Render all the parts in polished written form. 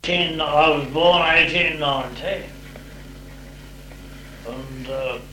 I was born 1890, and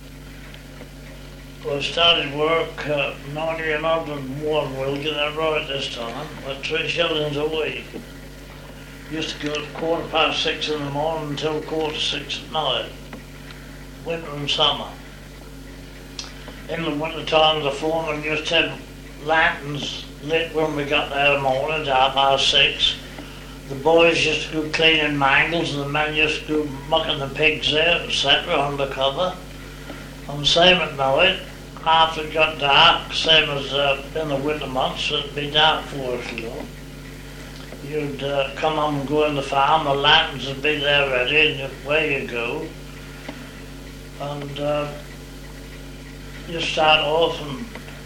I started work 1901, we'll get that right this time, at 3 shillings a week. Used to go at 6:15 in the morning until 6:15 at night, winter and summer. In the winter time, the foreman used to have lanterns lit when we got there in the morning at 6:30. The boys used to go cleaning mangles and the men used to go mucking the pigs out, etc. undercover. And same at night, after it got dark, same as in the winter months, it'd be dark for us, you know. You'd come home and go in the farm, the lanterns would be there ready, and away you go. And you start off and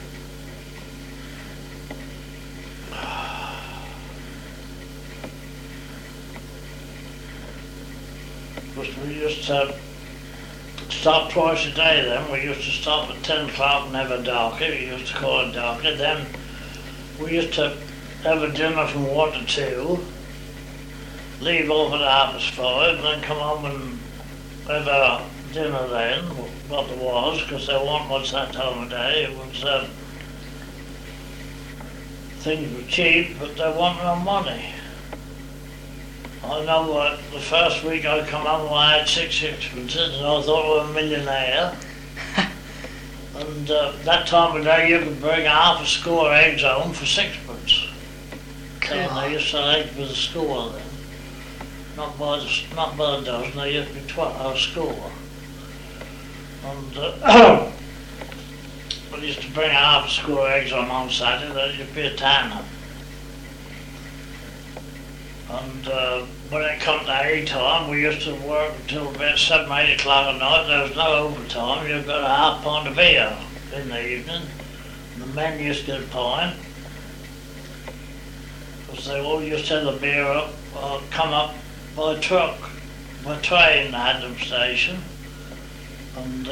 we used to stop twice a day then. We used to stop at 10 o'clock and have a darkie. We used to call it darkie. Then we used to have a dinner from 1 to 2, leave off at 5:30, and then come home and have a dinner then, what there was, because there wasn't much that time of day. It was, things were cheap, but there wasn't no money. I know the first week I come home I had 6 sixpences and I thought I was a millionaire. And that time of day you could bring half a score of eggs home for 6pence. And they used to eggs for the score then. Not by the dozen, they used to be a score. And I used to bring half a score of eggs home on Saturday, that used to be a tenner. And when it come to A time, we used to work until about 7, 8 o'clock at night. There was no overtime. You got a half pint of beer in the evening. And the men used to get a pint. Because they all used to have the beer up, come up by truck, by train to Haddam Station. And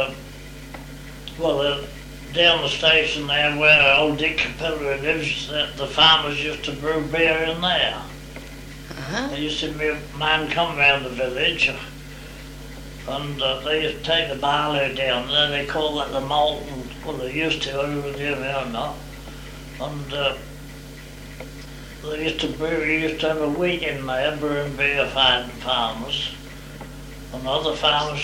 down the station there where old Dick Capillary lives, the farmers used to brew beer in there. There used to be a man come round the village and they used to take the barley down there, they call that the malting, well they used to, I don't know not. And they used to have a week in there brewing beer for the farmers. And other farmers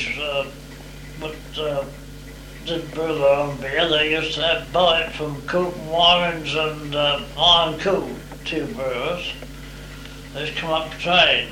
didn't brew their own beer, they used to buy it from Coop and Warrens and Iron Coop, 2 brewers. They used to come up to trade.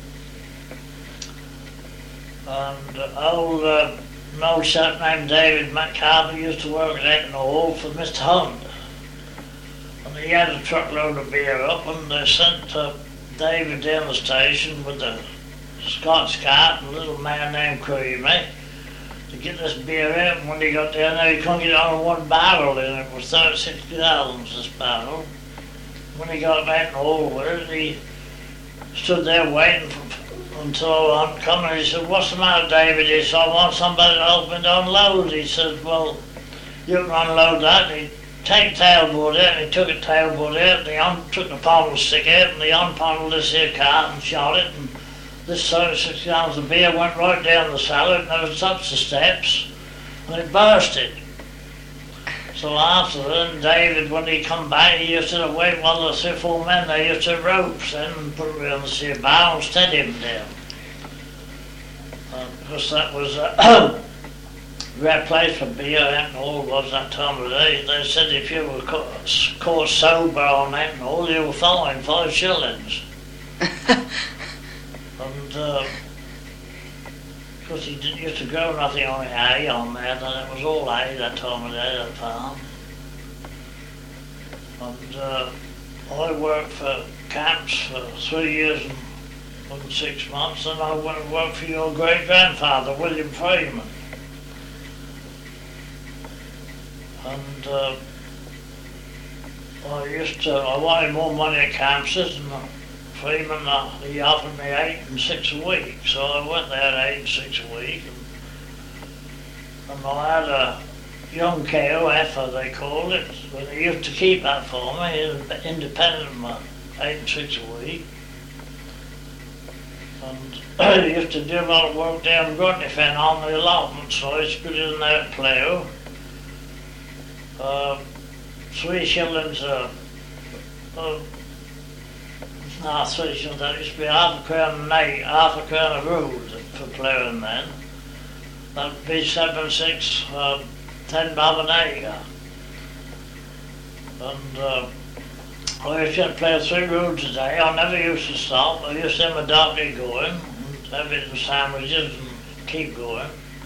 And an old chap named David McCarthy used to work at Eton Hall for Mr. Hunt. And he had a truckload of beer up and they sent David down the station with the Scots cart and a little man named Creamy to get this beer out. And when he got down there, he couldn't get on 1 barrel in it. It was 36 gallons, this barrel. When he got back in Hall with it, he stood there waiting until I come and he said, "What's the matter, David?" He said, "I want somebody to help me to unload." He said, "Well, you can unload that." And he took a tailboard out and he took a tailboard out and he took the pommel stick out and he unpommelled this here cart and shot it, and this 36 gallons of beer went right down the cellar and there was up the steps and it burst it. So after that, David, when he come back, he used to wait while the 3 or 4 men, they used to ropes then and put it around the sea bar and steady him down. Because that was a rare place for beer, Eton Hall was that time of day. They said if you were caught sober on Eton Hall, you were fined 5 shillings. And because he didn't used to grow nothing on hay on there, then it was all hay that time of day, that farm. And I worked for camps for 3 years and 6 months, and I went and worked for your great-grandfather, William Freeman. And I wanted more money at Camps's, and Freeman, he offered me 8 and 6 a week, so I went there at 8 and 6 a week. And I had a young cow, heifer they called it, but they used to keep that for me, independent of my 8 and 6 a week. And I used to do a lot of work down Grundy Fen on the allotment, so I used to get in there and plough. 3 shillings no, 3 shillings, that used to be half a crown a night, half a crown a rood for ploughing then. That would be 7, 6, 10 bob an acre. And I used to plough 3 roods a day. I never used to stop. I used to have my donkey going, and have it in sandwiches and keep going.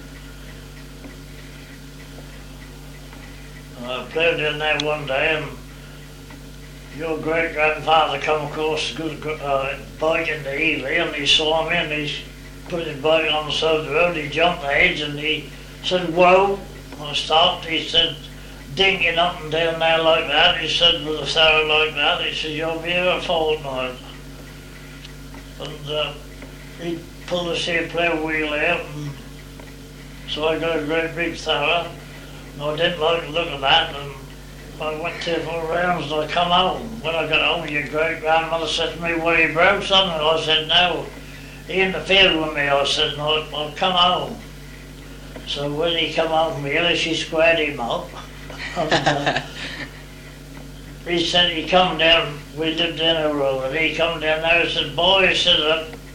And I ploughed in there one day, and your great-grandfather come across the good bike in the Ely, and he saw me, and he put his bike on the side of the road. He jumped the hedge, and he said, "Whoa!" I stopped. He said, "Dinking up and down there like that," he said, "with a thorough like that," he said, "you'll be here a fortnight." And he pulled the sheep plough wheel out, and so I got a great big thorough, and I didn't like the look of that, and I went 2 or 4 rounds and I come home. When I got home, your great-grandmother said to me, "What, you broke something?" I said, "No, he interfered with me." I said, "No, I'll come home." So when he come home really, she squared him up. And, he said he come down, we lived in a row, and he come down there and said, "Boy," he said,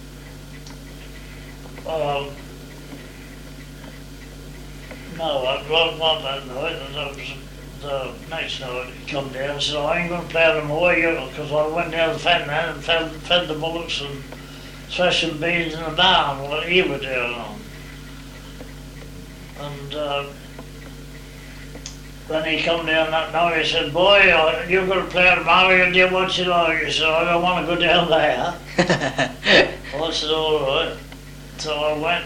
no, I wasn't that night, that was the next night. He come down and said, "I ain't going to plough no more," because I went down the fen then and fed the bullocks and threshing beans in the barn, what he was doing on. And when he come down that night, he said, "Boy, you're going to plough tomorrow, you do what you like." He said, "I don't want to go down there." I said, "All right." So I went,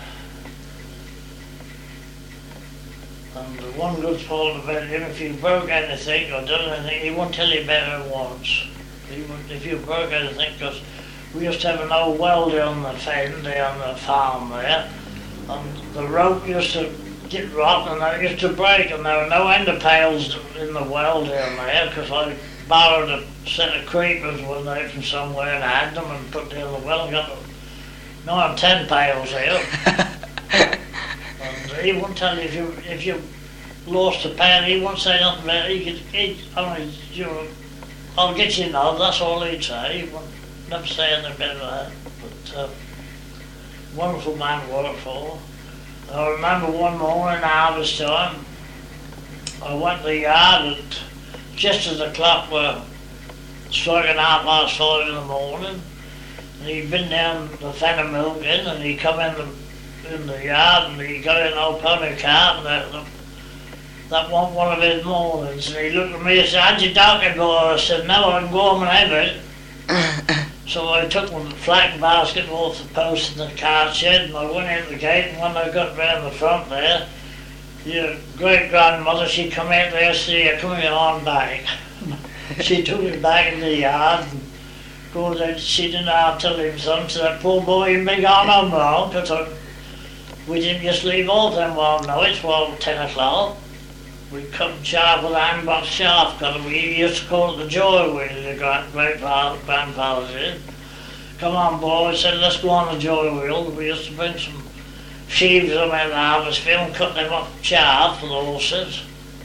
and the one good part about him, if you broke anything or done anything, he won't tell you about it once. If you broke anything, because we used to have an old well down the fen, down the farm there, and the rope used to get rotten and it used to break, and there were no ender pails in the well down there, because I borrowed a set of creepers one day from somewhere and had them and put down the well and got 9 or 10 pails here. And he wouldn't tell you if you lost a pail, he wouldn't say nothing about it. He'd only, "I'll get you now," that's all he'd say. He wouldn't never say anything about that. But wonderful man to work for. I remember one morning harvest time, I went to the yard just as the clock were striking 5:30 in the morning, and he'd been down the fen of milking, and he come in the yard, and he got in an old pony cart, and that wasn't one of his mornings, and he looked at me and said, "How'd your donkey go?" I said, "No, I can go home and have it." So I took my flax basket off the post in the cart shed, and I went into the gate, and when I got round the front there, your great-grandmother, she come out there and said, "Come here on back." She took me back in the yard, and goes out, she didn't know how to tell him something, so that poor boy had been gone home wrong, because we didn't just leave all them warm nights, 10 o'clock. We cut chaff with a handbox chaff cutter. We used to call it the joy wheel, the grandfather did. "Come on, boy," I said, "let's go on the joy wheel." We used to bring some sheaves of them out of the harvest field and cut them up chaff for the horses.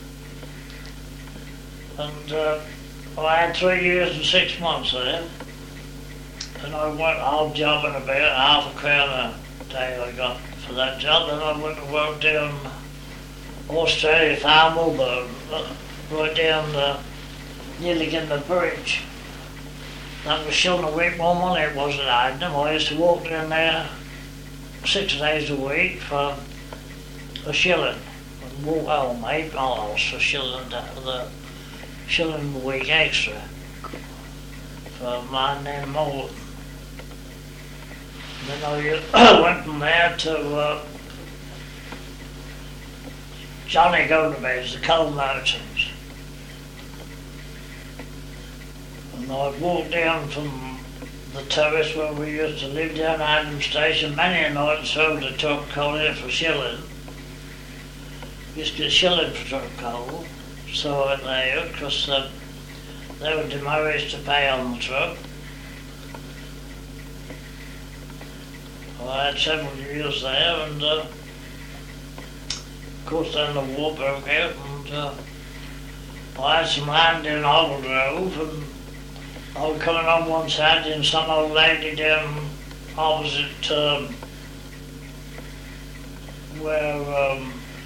And I had 3 years and 6 months there. And I went out jobbing about half a crown a day I got for that job. Then I went to work down Australia Farm, Melbourne, right down nearly in the bridge. That was shilling a week, one money it was at Idenham. I used to walk down there 6 days a week for a shilling and walk home 8 miles for shilling a week extra for a man named Moulton. Then I went from there to Johnny Godebez, the coal merchants. And I'd walk down from the terrace where we used to live down Adam Station many a night and throw the truck coal in for shilling. Used to get a shilling for truck coal, so it there, because they were demurraged to pay on the truck. I had several years there, and of course then the war broke out, and I had some land in Hobble Grove, and I was coming on one side and some old lady down opposite where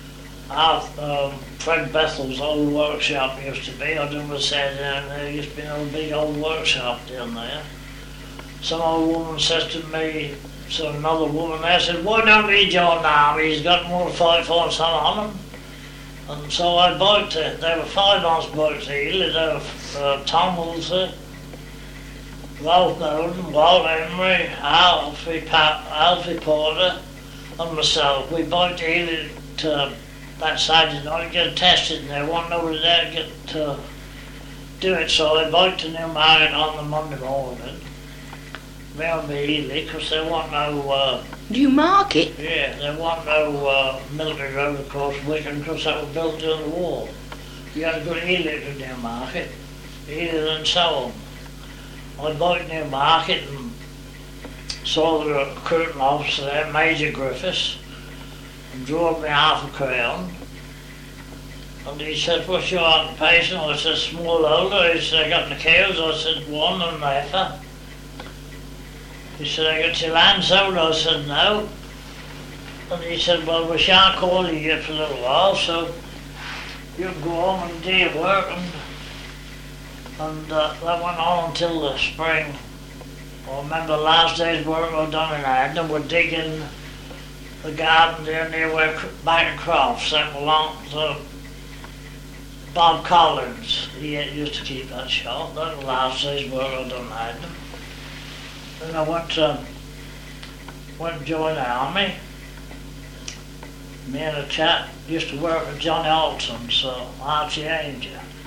Fred Bethel's old workshop used to be. I don't know say down there used to be a big old workshop down there. Some old woman says to me, so another woman there said, "Why don't he join the army? He's got more to fight for and some on him." And so I biked it. There were 5 months biked here. There were Tom Woolsey, Ralph Nolan, Walt Emery, Alfie Porter, and myself. We biked here to that Saturday night, get tested, and there wasn't nobody there to get to do it. So I biked to Newmarket on the Monday morning, round the Ely, because there wasn't no... Newmarket? Yeah, there wasn't no military road across Wigan, because that was built during the war. You had to go to Ely to Newmarket, Ely and so on. I biked Newmarket and saw the recruiting officer there, Major Griffiths, and drove me half a crown. And he said, "What's your occupation?" I said, "Smallholder." He said, "I got the cows." I said, "One and an heifer." He said, "I got your land sold." I said, "No." And he said, "Well, we shan't call you yet for a little while, so you can go home and do your work." And that went on until the spring. I remember the last day's work I done in Arden, we're digging the garden down near where back of Crofts that belonged to Bob Collins. He used to keep that shop. That was the last day's work I done in Arden. Then I went to join the army. Me and a chap used to work with Johnny Alton, so Archie Angel.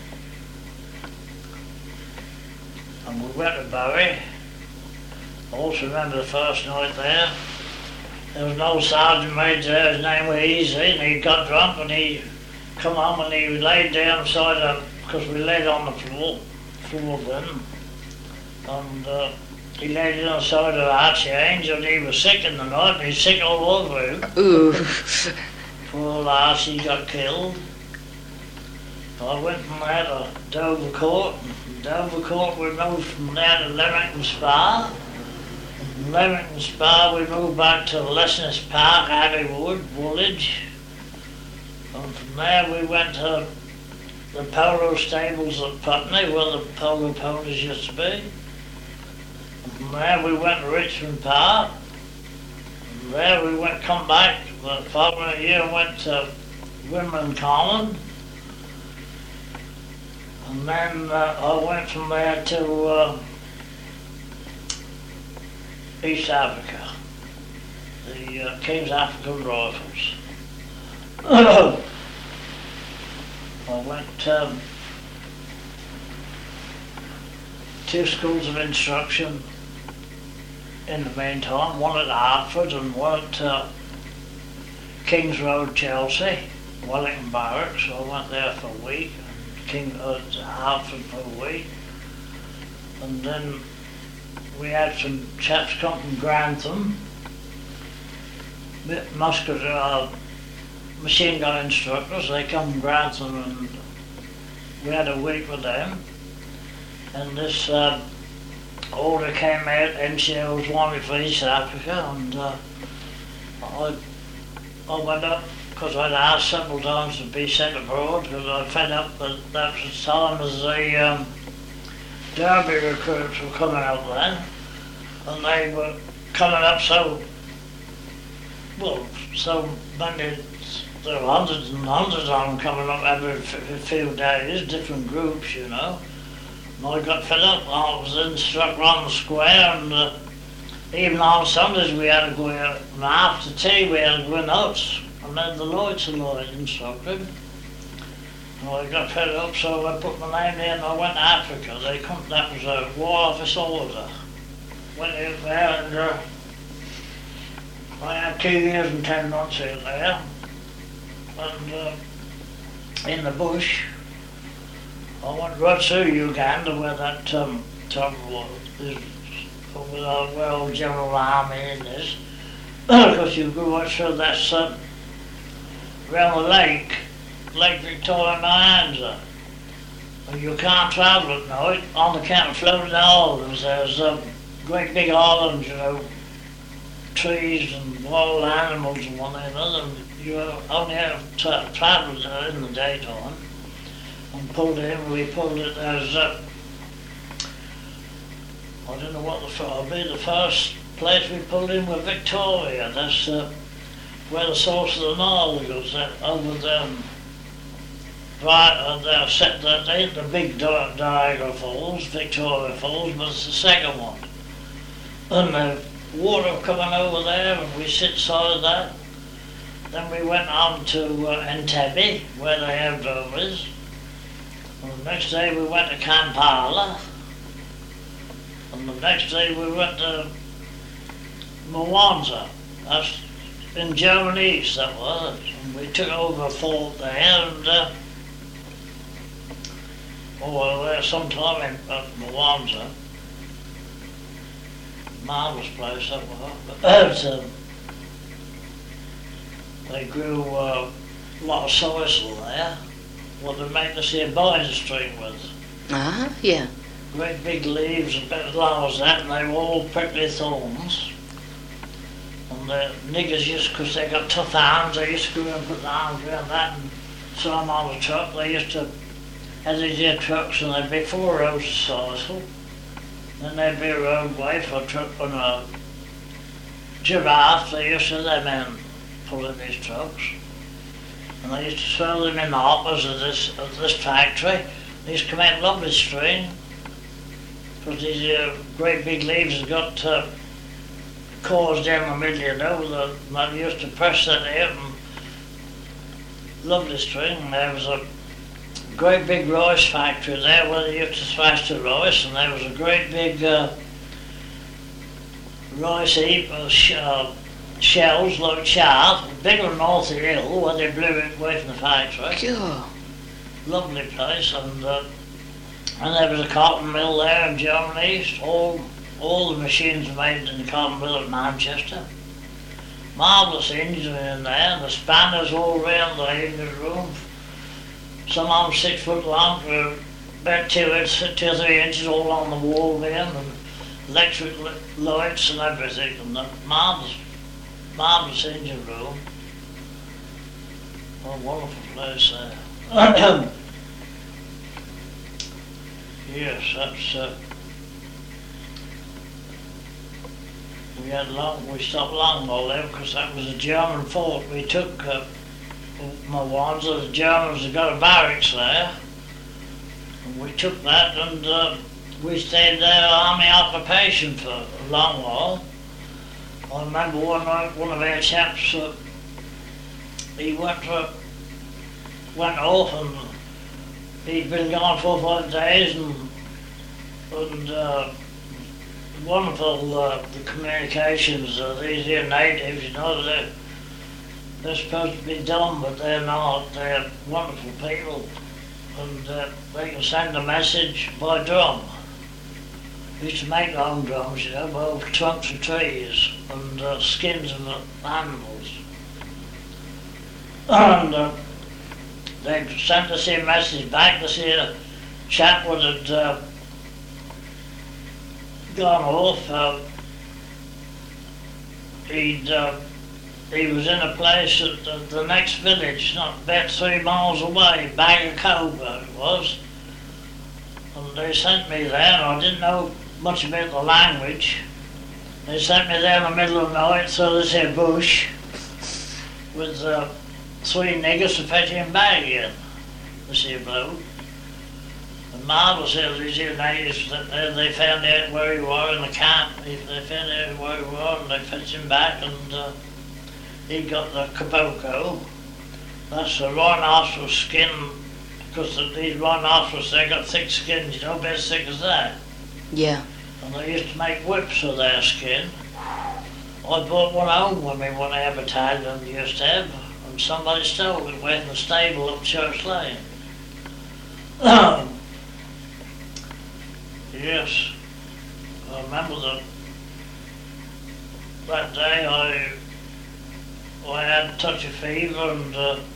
And we went to Bury. I also remember the first night there. There was an old sergeant major there, his name was Easy, and he got drunk and he come home and he laid down beside us, because we laid on the floor then. And he laid on the side of Archie Angel, and he was sick in the night, and he's sick all over him. Ooh. Poor Archie got killed. I went from there to Dover Court. From Dover Court we moved from there to Leamington Spa. From Leamington Spa we moved back to Lesness Park, Abbeywood, Woolwich. And from there we went to the polo stables at Putney, where the polo ponies used to be. And from there we went to Richmond Park. From there we come back the following year and went to Wimbledon Common. And then I went from there to East Africa, the King's African Rifles. I went 2 schools of instruction in the meantime, one at Hartford and one at King's Road, Chelsea, Wellington Barracks. So I went there for a week. Hartford for a week, and then we had some chaps come from Grantham, machine gun instructors. They come from Grantham, and we had a week with them. And this order came out, NCO was wanted for East Africa, and I went up, because I'd asked several times to be sent abroad, because I fed up that that was the time as the Derby recruits were coming up then, and they were coming up so many, there were hundreds and hundreds of them coming up every few days, different groups, you know. And I got fed up. I was instructor on the square, and even on Sundays we had to go out, and after tea we had to go nuts. And then the Lloyd's instructed. And I got fed up, so I put my name in and I went to Africa. That was a War Office order. Went in there, and I had 2 years and 10 months in there. And in the bush, I went right through Uganda, where that tunnel was, where old General Army is. because you go right through that around the Lake Victoria, Nyanza. And you can't travel at night on account of floating islands. There's great big islands, trees and wild animals and one another. And you only have to travel in the daytime. And we pulled it as, I don't know what it'll be, the first place we pulled in was Victoria. That's where the source of the Nile goes, over there. Right, they ain't the big Niagara Falls, Victoria Falls, but it's the second one. And the water coming over there, and we sit side of that. Then we went on to Entebbe, where the aerodrome is. And the next day we went to Kampala. And the next day we went to Mwanza. That's in Germany East, that was. And we took over a fort there, and there sometime in Mwanza. Marvellous place that was. They grew a lot of sisal there, what they make us here binder string with. Yeah. Great big leaves, about as long as that, and they were all prickly thorns. And the niggers used, because they got tough arms, they used to go and put their arms around that and throw them on the truck. They used to have these here trucks, and there'd be 4 rows of sisal. Then there'd be a roadway for a truck and a giraffe. They used to have them in pulling these trucks. And they used to throw them in the hoppers of this factory. They used to come out lovely string, because these great big leaves have got cores down the middle, they used to press that out, and lovely string. And there was a great big rice factory there where they used to thrash the rice, and there was a great big rice heap of shells like chaff, bigger than North Hill, where they blew it away from the factory. Sure. Lovely place, and there was a cotton mill there in Germany East. All the machines were made in the cotton mill at Manchester. Marvellous engines were in there, and the spanners all around the engine room. Some of them 6 foot long, about 2 or 3 inches all on the wall there, and electric lights and everything, and the marvellous engine room. What a wonderful place there. Yes, that's, we stopped long while there, because that was a German fort. We took Mwanza, the Germans had got a barracks there, and we took that, and we stayed there army occupation for a long while. I remember one night one of our chaps, he went off, and he'd been gone 4 or 5 days, and wonderful the communications. These here natives, they're supposed to be dumb, but they're not. They're wonderful people, and they can send a message by drum. We used to make our own drums, by trunks of trees and skins of animals. And they sent us a message back to see a chap that had gone off. He was in a place at the next village, not about 3 miles away, Bagakova it was. And they sent me there, and I didn't know much about the language. They sent me there in the middle of the night through this here bush with 3 niggers to fetch him back again, this here bloke. And marvellous here, these here natives, they found out where he was in the camp. They found out where he was, and they fetched him back, and he got the kiboko. That's the rhinoceros skin, because these rhinoceros, they got thick skins, about as thick as that. Yeah. And they used to make whips of their skin. I bought one home with me, one our battalion used to have, and somebody stole it away from the stable up Church Lane. Yes, I remember that day I had a touch of fever and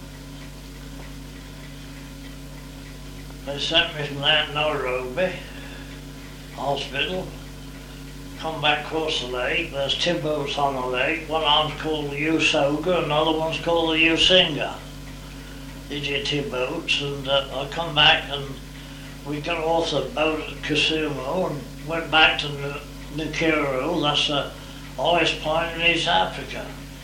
they sent me from there to Nairobi Hospital. Come back across the lake. There's two boats on the lake. One of them's called the Usoga, another one's called the Usinga. These are two boats, and I come back and we got off the boat at Kisumu and went back to Nakuru. That's the highest point in East Africa,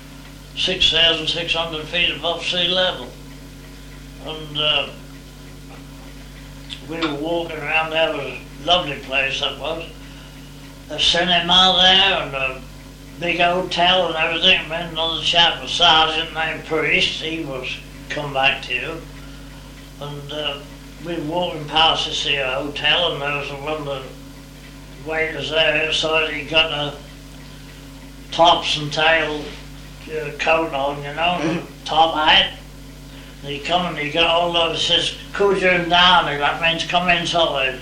6,600 feet above sea level. And we were walking around there. It was a lovely place, that was. A cinema there and a big hotel and everything. And then another chap, a sergeant named Priest, he was come back to you. And we were walking past this here hotel, and there was one of the waiters there outside. He got a tops and tail coat on, you know, top hat. And he come and he got all of it, says, Kuja Ndani, that means come inside.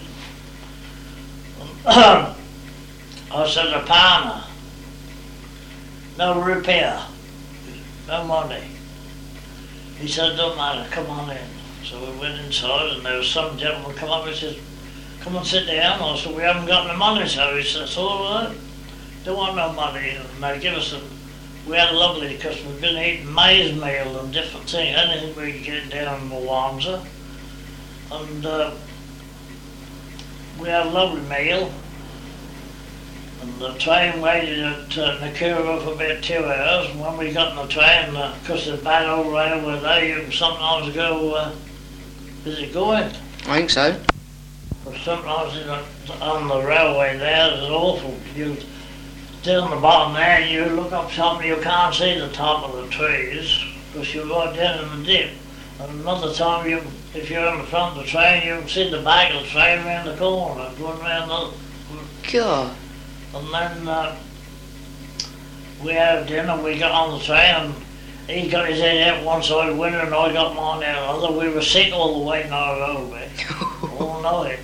I said, Apana, no repair, no money. He said, don't matter, come on in. So we went inside and there was some gentleman come up and says, come and sit down. I said, we haven't got no money. So he said, it's all right, don't want no money. And they give us we had a lovely, because we've been eating maize meal and different things, anything we could get down in Mwanza. And we had a lovely meal. And the train waited at Nakuru for about 2 hours, and when we got on the train, because the bad old railway there, you can sometimes go, is it going? I think so. But sometimes on the railway there, it's awful. You down the bottom there, you look up something, you can't see the top of the trees, because you're right down in the dip. And another time, if you're in the front of the train, you can see the back of the train around the corner, going around the... God. And then we had dinner, we got on the train, and he got his head out one side of the window and I got mine out the other. We were sick all the way in Nairobi, all night.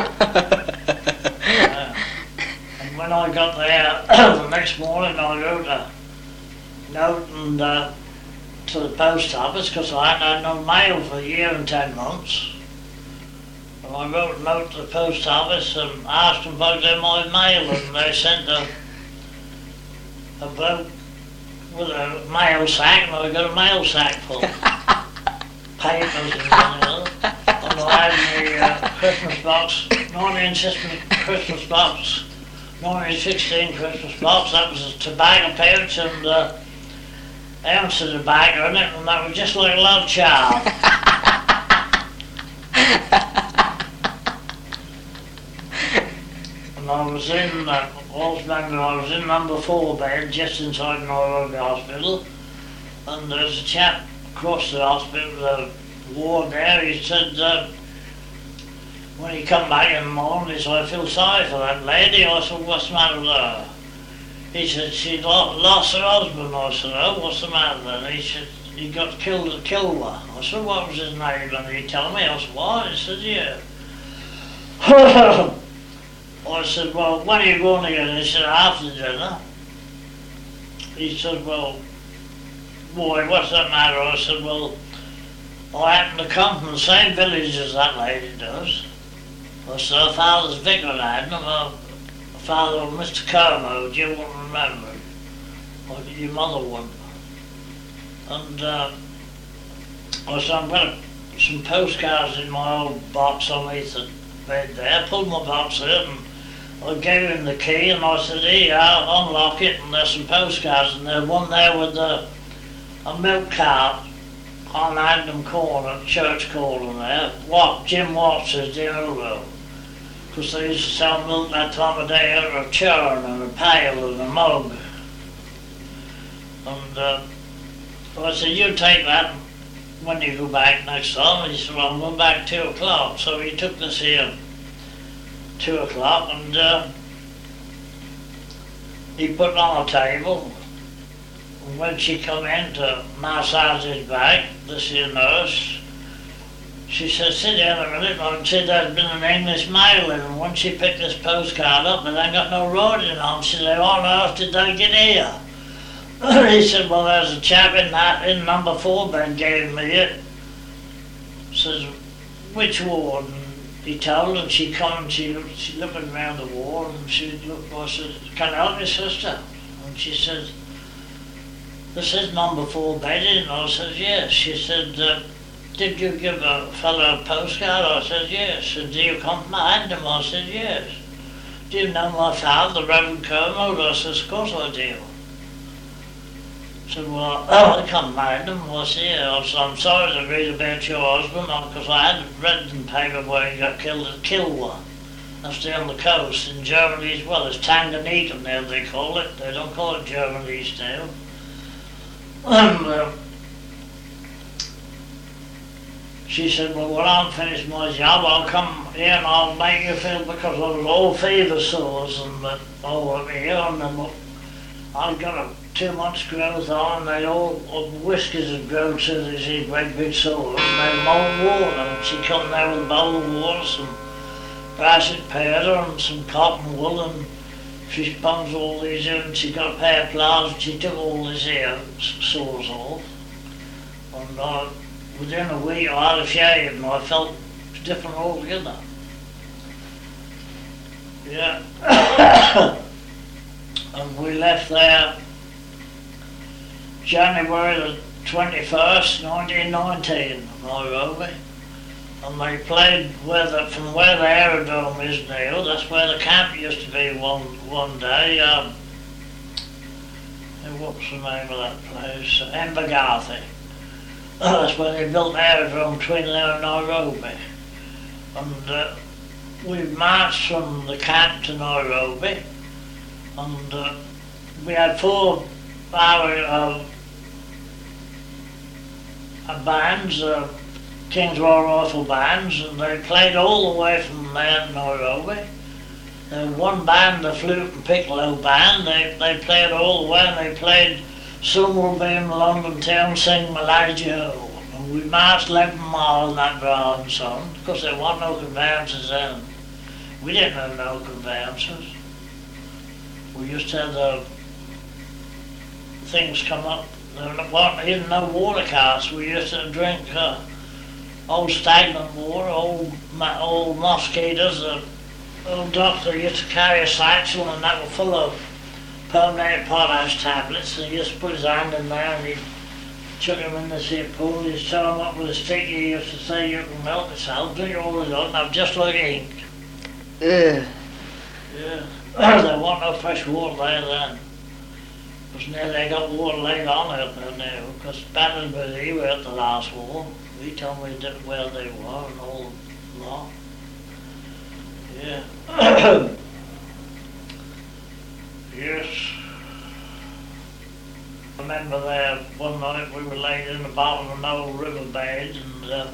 And when I got there, the next morning I wrote a note to the post office, because I hadn't had no mail for a year and 10 months. And I wrote a note to the post office and asked them about their my mail, and they sent a boat with a mail sack, and I got a mail sack full of papers and everything else. And I had my Christmas box, 1916 Christmas box. That was a tobacco pouch and ounce of tobacco in it, and that was just like a love child. And I was in, I was in number 4 bed, just inside Nairobi Hospital, and there was a chap across the hospital, the ward there. He said, when he come back in the morning, he said, I feel sorry for that lady. I said, what's the matter with her? He said, she lost her husband. I said, oh, what's the matter then? He said, he got killed at Kilwa. I said, what was his name? And he told me. I said, what? He said, yeah. I said, well, when are you going again? He said, after dinner. He said, well, boy, what's that matter? I said, well, I happen to come from the same village as that lady does. I said, her father's Vicar Adam, her father was Mr. Como, you won't remember him. Or your mother wouldn't. And I said, I'm going to some postcards in my old box underneath the bed there. I pulled my box out and I gave him the key and I said, here, I'll unlock it, and there's some postcards, and there's one there with a milk cart on Adam Corner, Church Corner there, Jim Watts's the owner, because they used to sell milk that time of day out of a churn and a pail and a mug. And I said, you take that when you go back next time. And he said, well, I'm going back 2 o'clock. So he took this here 2 o'clock, and he put it on a table. And when she come in to massage his back, this here nurse, she said, sit down a minute. And said there'd been an English mail in, and when she picked this postcard up, it ain't got no writing on. She said, how on earth did they get here? He said, well, there's a chap in number 4 bed gave me it. Says, which ward? And he told her, and she come and she looking round the ward, and she looked, I said, can I help you, sister? And she said, this is number 4 bed, and I said, yes. She said, did you give a fellow a postcard? I said, yes. She said, do you come from Adam? I said, yes. Do you know my father, the Reverend Kermode? I said, of course I do. She said, well, I come married him. I said, yeah. I said, I'm sorry to read about your husband, because I had read in the paper where he got killed at Kilwa. That's down the coast in Germany as well. It's Tanganyika now they call it. They don't call it Germany now. And she said, well, when I'm finished my job, I'll come here and I'll make you feel, because I was all fever sores and all over here, and then I've got a 2 months growth on, and they all whiskers had grown to these great big sores, and they mold water, and she come there with a bowl of water, some brassic powder and some cotton wool, and she sponged all these in, and she got a pair of pliers, and she took all these here sores off, and within a week I had a shave, and I felt different altogether. Yeah. And we left there January the 21st, 1919, Nairobi. And they played from where the aerodrome is now. That's where the camp used to be one day. What's the name of that place? Embagathi. That's where they built the aerodrome between there and Nairobi. And we marched from the camp to Nairobi, and we had 4 bands, King's Royal Rifle bands, and they played all the way from there to Nairobi. There was one band, the flute and piccolo band, they played all the way, and they played Some Will Be in London Town, Sing Malaysia Ho. And we marched 11 miles in that driving song, because there weren't no conveyances then. We didn't have no conveyances. We used to have the things come up. There weren't even no water carts. We used to drink old stagnant water, old mosquitoes. The old doctor used to carry a satchel, and that was full of permanent potash tablets, and he used to put his hand in there and he'd chuck them in the sea pool. He'd tie them up with a stick. He used to say, you can melt yourself, drink all of it, and just like ink. Yeah. There wasn't no fresh water there then. Because now they got water laid on out there now, because Battersby, he were at the last war. He told me where they were and all the lot. Yeah. Yes. I remember there one night we were laid in the bottom of an old riverbed, and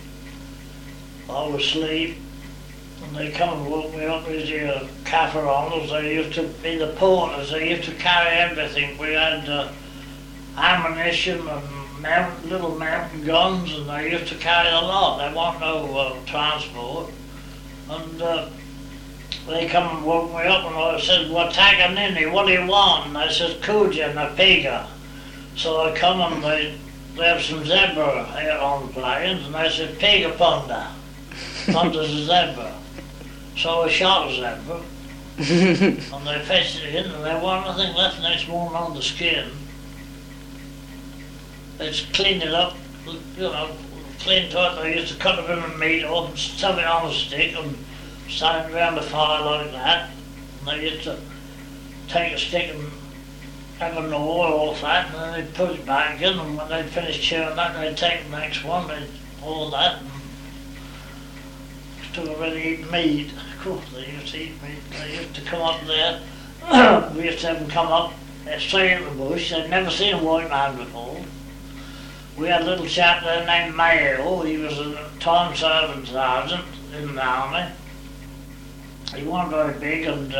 I was asleep, and they come and woke me up with the Cafferonals. They used to be the porters. They used to carry everything. We had ammunition and little mountain guns, and they used to carry a lot. There wasn't no transport. And they come and woke me up, and I said, well, Taganini, what do you want? And I said, Kuja and a Piga. So I come, and they have some zebra here on the plains, and they said, Piga Punda. Punda's a zebra. So I shot a zebra, and they fetched it in, and there wasn't nothing left next morning on the skin. They just cleaned it up, clean to it. They used to cut a bit of meat off and stuff it on a stick and stand around the fire like that. And they used to take a stick and have an oil off that, and then they'd put it back in, and when they'd finished chewing that, they'd take the next one, they'd all that, and still already eat meat. Of course they used to eat meat. They used to come up there. We used to have them come up straight in the bush. They'd never seen a white man before. We had a little chap there named Mayo. He was a time servant sergeant in the army. He wasn't very big, and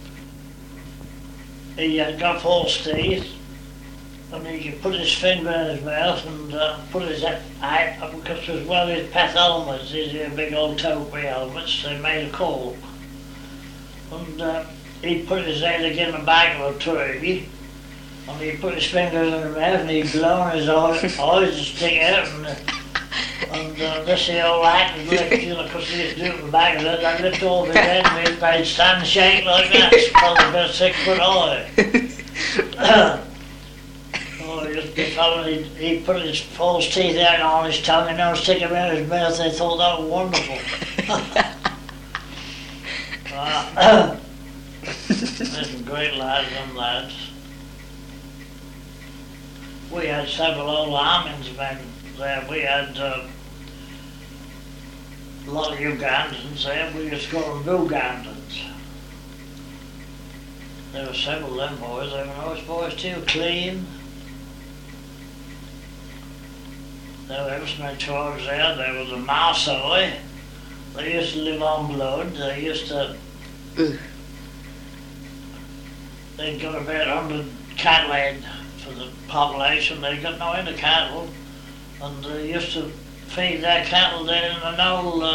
he had got false teeth, and he could put his finger in his mouth and put his eye up, because it was one of his pet helmets, these big old topi helmets, they made of cork. And he put his head against the back of a tree, And he put his fingers in his mouth and he'd blow on his eyes to stick out. And this the old hat would lift, you know, because he used to do it in the back of it. They'd lift all his head and they'd stand and shake like that. It's probably about 6 foot high. Oh, he used to be fun. He put his false teeth out on his tongue and now stick them out his mouth. They thought that was wonderful. There's some great lads and lads. We had several old armies men there. We had a lot of Ugandans there. We used to call them Bugandans. There were several of them boys. They were nice boys too, clean. There were some tribes there. There was the Maasai. They used to live on blood. They used to... They'd got about 100 cattle head for the population. They got no end of cattle. And they used to feed their cattle there in an old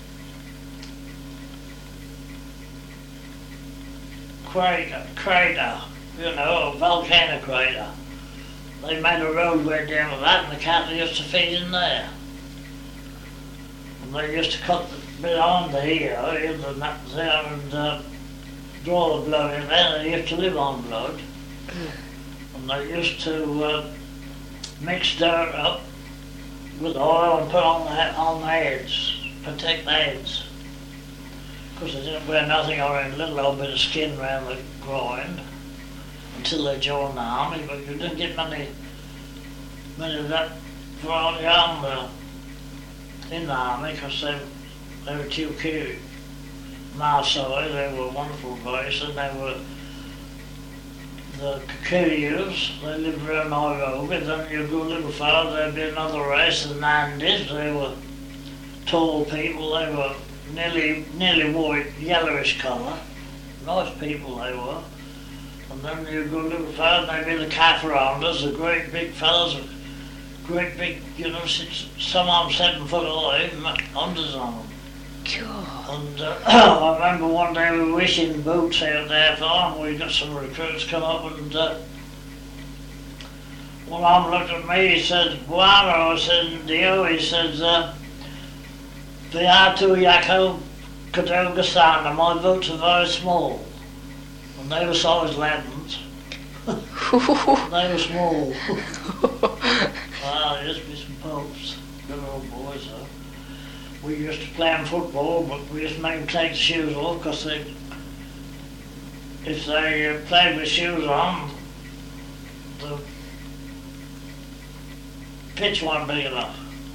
crater, you know, a volcano crater. They made a roadway down to that and the cattle used to feed in there. And they used to cut the bit on the here and draw the blood in there. They used to live on blood. And they used to mix dirt up with oil and put on the heads, protect the heads. Because they didn't wear nothing or a little old bit of skin around the groin until they joined the army, but you didn't get many of that variety armour in the army because they were too cute. Maasai, they were wonderful boys, and they were the Kikuyus, they lived around Nairobi. Then you go a little further, there'd be another race, the Nandis. They were tall people, they were nearly white, yellowish colour. Nice people they were. And then you go a little further, there'd be the Kafarandas, the great big fellas, great big, you know, some of them 7 foot high, hundreds of them. And I remember one day we were wishing boots out there for them. We got some recruits come up and one of them looked at me, he said, Buana, I said, Dio, he says, Viatu Yako Kadogasana, my boots are very small. And they were size 11s. They were small. There used to be some popes, good old boys though. We used to play on football, but we used to make them take the shoes off because if they played with shoes on, the pitch wasn't big enough.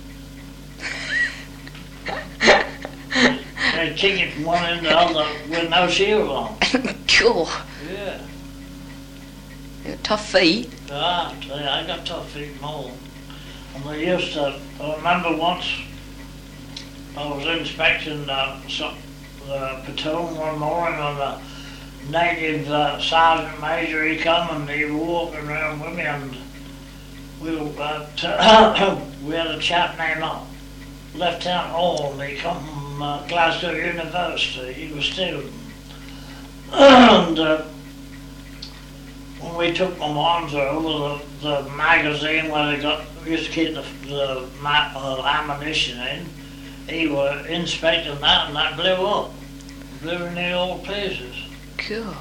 They'd kick it from one end to the other with no shoes on. Cool. Yeah. You got tough feet. I got tough feet and all. And they used to, I remember once, I was inspecting the platoon one morning and the native sergeant major, he come and he was walking around with me and we had a chap named Lieutenant Hall and he come from Glasgow University, he was a student. And when we took my arms over the magazine where we used to keep the ammunition in, he was inspecting that and that blew up. Blew in the old pieces. God.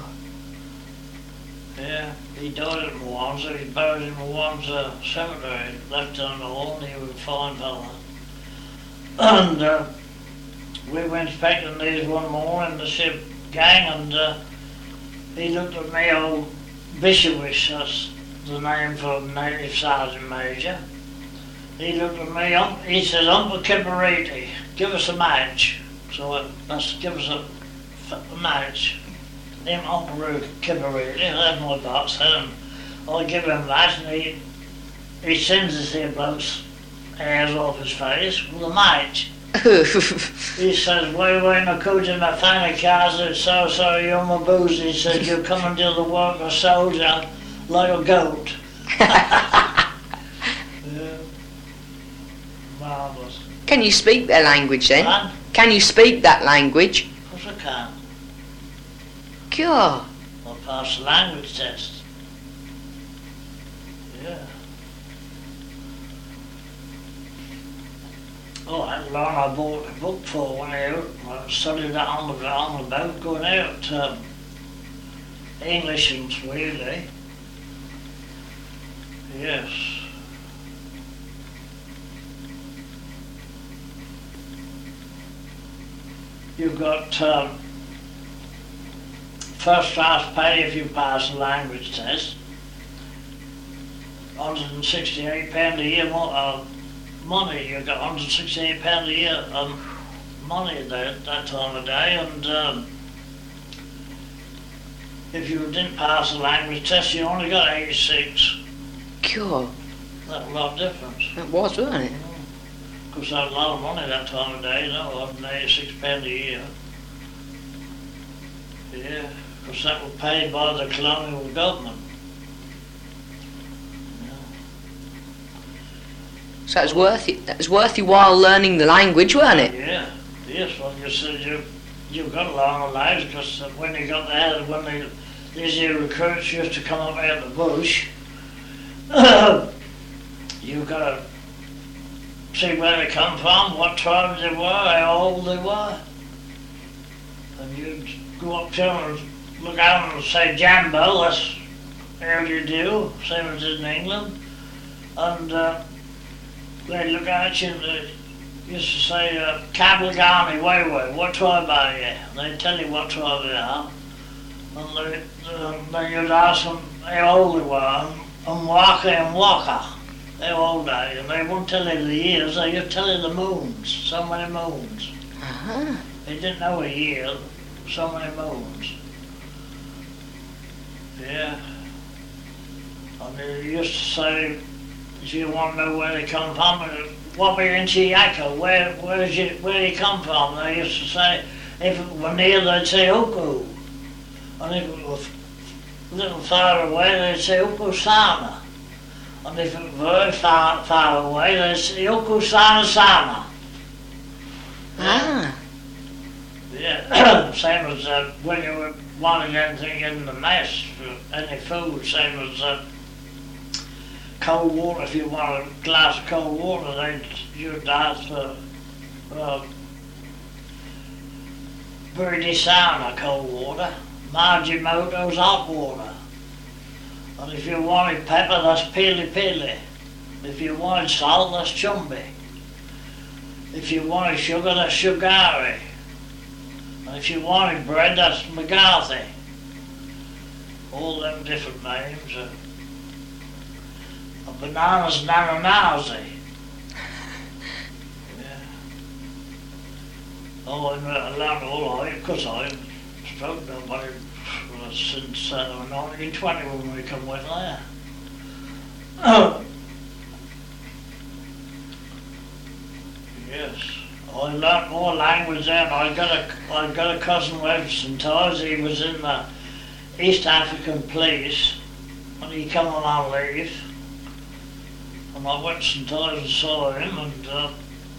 Yeah, he died at Mwanza. He buried in Mwanza cemetery, left on the hall, and he was a fine fella. And we were inspecting these one morning, the ship gang, and he looked at me, old Bishowish, that's the name for the native sergeant major. He looked at me, he said, Uncle Kibariti, give us a match. So let's give us a match. Him, Uncle Kibariti, that's my boss, and I give him that, and he sends us here blokes hairs off his face with a match. He says, wewe nakuja na fanya kazi, so you're my booze. He says, you come and do the work of a soldier like a goat. Yeah. Marvellous. Can you speak their language then? Huh? Can you speak that language? Of course I can. God. I passed the language test. Yeah. Oh, I learned I bought a book for when I studied that on the boat going out. English and Swahili. Yes. You've got first class pay if you pass the language test. £168 a year money. You got £168 a year money that time of day, and if you didn't pass the language test, you only got 86. God, That's a lot of difference. that was, wasn't it? Because that was a lot of money that time of day, you know, £186 a year. Yeah, because that was paid by the colonial government. So it was worth it. That was worth your while learning the language, weren't it? Yeah, yes. Well, you said you've got a long lives because when you got there, these new recruits used to come up out of the bush, you've got to see where they come from, what tribes they were, how old they were, and you'd go up to them and look at them and say Jambo. That's how you do, same as in England, and. They look at you and they used to say, Kablagani, way, what tribe are you? They'd tell you what tribe they are. And then you'd ask them how old they were, and Waka, how old are you? And they wouldn't tell you the years, they just tell you the moons, so many moons. Uh-huh. They didn't know a year, so many moons. Yeah. And they used to say, if you want to know where they come from, Wabirinchi Yako, where you come from? They used to say, if it were near, they'd say Uku. And if it was a little far away, they'd say Uku Sama. And if it was very far away, they'd say Uku Sana Sama. Ah. Yeah, same as when you wanted anything in the mess, any food, same as cold water. If you want a glass of cold water, you'd ask for Verde Sauna cold water, Majimoto's hot water. And if you wanted pepper, that's Pili Pili. If you wanted salt, that's Chumbi. If you wanted sugar, that's Sugari. And if you wanted bread, that's McCarthy. All them different names. A banana's Nananazi. Yeah. Oh, I learned all of it, because I spoke nobody since 1920 when we come with there. Yes. I learnt more language then. I got a cousin with St. Ives. He was in the East African police when he come on leave. And I went to St. Ives and saw him, and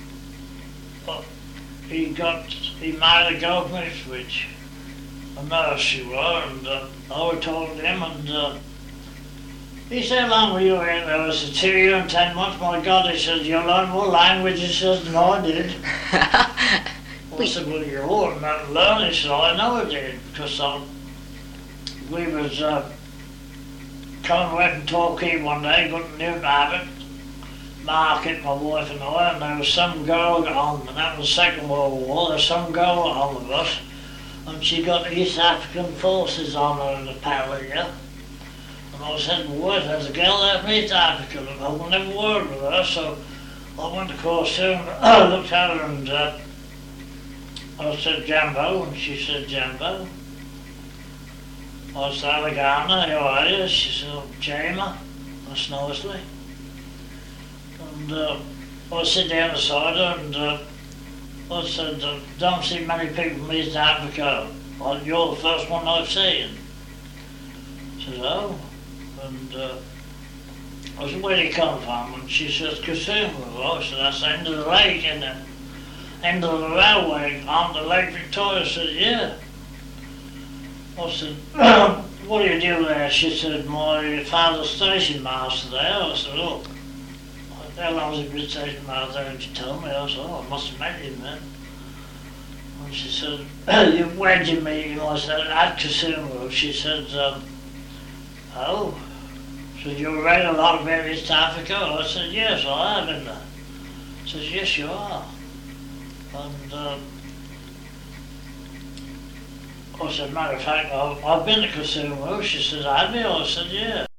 he married a goldfish, which a nurse she were, and I told him, and he said, how long were you in there? I said, 2 years and 10 months. My God, he said, you learned more languages than I did. I said, well, you're old and not learning. He said, I know I did, because we was coming away from Torquay one day, going to Newton Abbott Market, my wife and I, and there was some girl on, and that was the Second World War, there was some girl on the bus, and she got East African forces on her in the Panellia. And I said, well, there's a girl there from East Africa, and I will never word with her, so I went across to her, and I looked at her, and I said, Jambo, and she said, Jambo. I said, Alagana, how are you? She said, Jama, that's nicely. And I sit down beside her, and I said, don't see many people from East Africa. You're the first one I've seen. She said, oh. And I said, where do you come from? And she says, Kisumu. I said, that's the end of the lake, isn't it? End of the railway on the Lake Victoria. I said, yeah. I said, what do you do there? She said, my father's station master there. I said, oh, how long has he been station master there? And she told me. I said, oh, I must have met him then. And she said, where'd you meet him? I said, at Kisumu. She said, oh. So you read a lot about East Africa? I said, yes, I have in there. She says, yes, you are. And I said, matter of fact, I've been to Kisumu. She said, have you? I said, yeah.